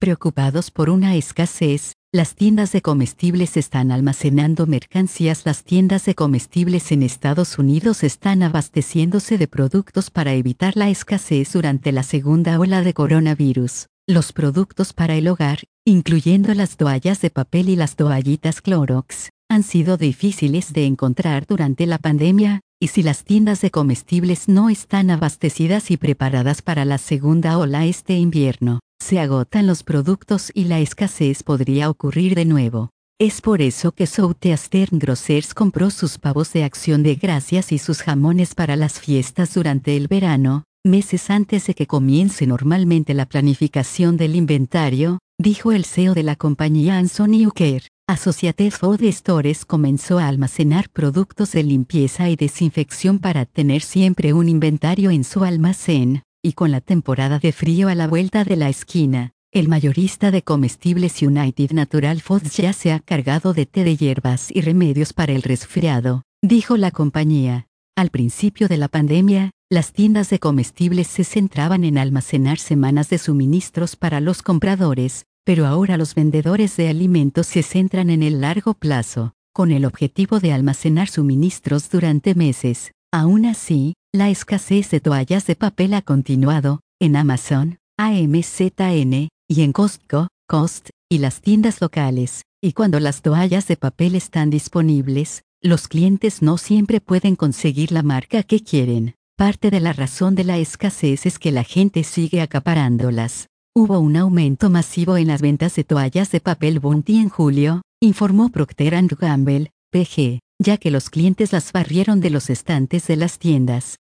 Preocupados por una escasez, las tiendas de comestibles están almacenando mercancías. Las tiendas de comestibles en Estados Unidos están abasteciéndose de productos para evitar la escasez durante la segunda ola de coronavirus. Los productos para el hogar, incluyendo las toallas de papel y las toallitas Clorox, han sido difíciles de encontrar durante la pandemia, y si las tiendas de comestibles no están abastecidas y preparadas para la segunda ola este invierno, se agotan los productos y la escasez podría ocurrir de nuevo. Es por eso que Southeastern Grocers compró sus pavos de Acción de Gracias y sus jamones para las fiestas durante el verano, meses antes de que comience normalmente la planificación del inventario, dijo el CEO de la compañía Anthony Uker. Associated Food Stores comenzó a almacenar productos de limpieza y desinfección para tener siempre un inventario en su almacén, y con la temporada de frío a la vuelta de la esquina, el mayorista de comestibles United Natural Foods ya se ha cargado de té de hierbas y remedios para el resfriado, dijo la compañía. Al principio de la pandemia, las tiendas de comestibles se centraban en almacenar semanas de suministros para los compradores, pero ahora los vendedores de alimentos se centran en el largo plazo, con el objetivo de almacenar suministros durante meses. Aún así, la escasez de toallas de papel ha continuado, en Amazon, AMZN, y en Costco, Cost, y las tiendas locales, y cuando las toallas de papel están disponibles, los clientes no siempre pueden conseguir la marca que quieren. Parte de la razón de la escasez es que la gente sigue acaparándolas. Hubo un aumento masivo en las ventas de toallas de papel Bounty en julio, informó Procter & Gamble, PG, ya que los clientes las barrieron de los estantes de las tiendas.